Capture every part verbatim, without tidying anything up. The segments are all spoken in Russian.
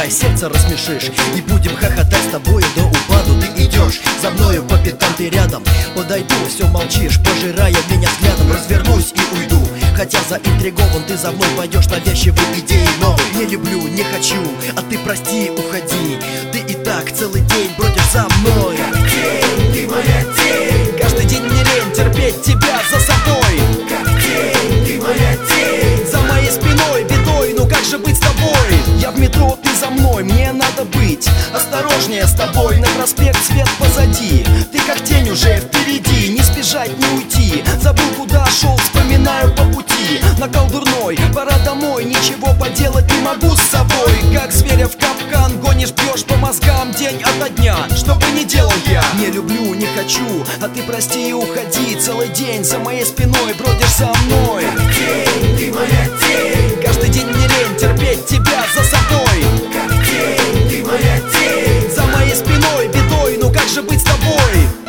давай, сердце рассмешишь. И будем хохотать с тобой до упаду. Ты идешь за мною по пятам, ты рядом. Подойду, все молчишь, пожирая меня взглядом. Развернусь и уйду, хотя заинтригован. Ты за мной пойдешь навязчивые идеи новые. Не люблю, не хочу, а ты прости, уходи. Ты и так целый день бродишь за мной. Как тень, ты моя тень. Каждый день мне лень терпеть тебя за собой. Как тень, ты моя тень. За моей спиной бедой, ну как же быть с тобой? Я в метро, ты за мной, мне надо быть осторожнее с тобой. На проспект свет позади, ты как тень уже впереди. Не сбежать, не уйти, забыл куда шел, вспоминаю по пути. Накал дурной, пора домой, ничего поделать не могу с собой. Как зверя в капкан гонишь, бьешь по мозгам день ото дня. Что бы ни делал я, не люблю, не хочу, а ты прости и уходи. Целый день за моей спиной бродишь за мной. Как тень, ты моя тень. Каждый день мне лень терпеть тебя за собой. Как тень, ты моя тень. За моей спиной бедой, ну как же быть с тобой?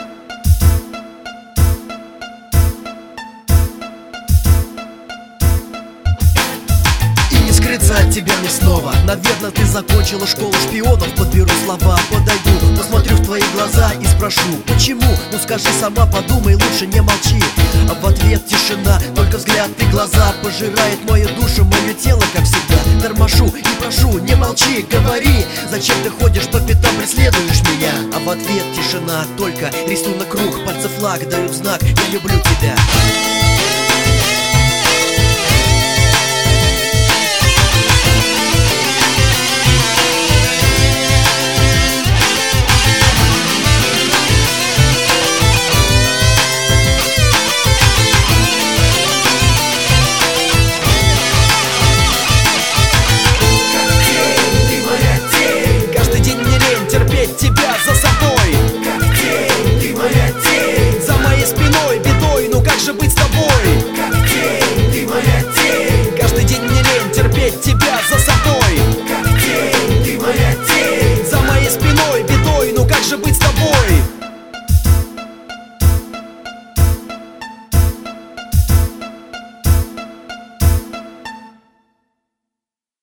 Скрыться от тебя мне снова. Наверное, ты закончила школу шпионов. Подберу слова, подойду, посмотрю в твои глаза и спрошу: почему? Ну скажи сама, подумай, лучше не молчи. А в ответ тишина, только взгляд и глаза пожирает мою душу, мое тело, как всегда. Торможу и прошу, не молчи, говори. Зачем ты ходишь по пятам, преследуешь меня? А в ответ тишина, только рисунок круг, пальцы флаг дают знак: я люблю тебя.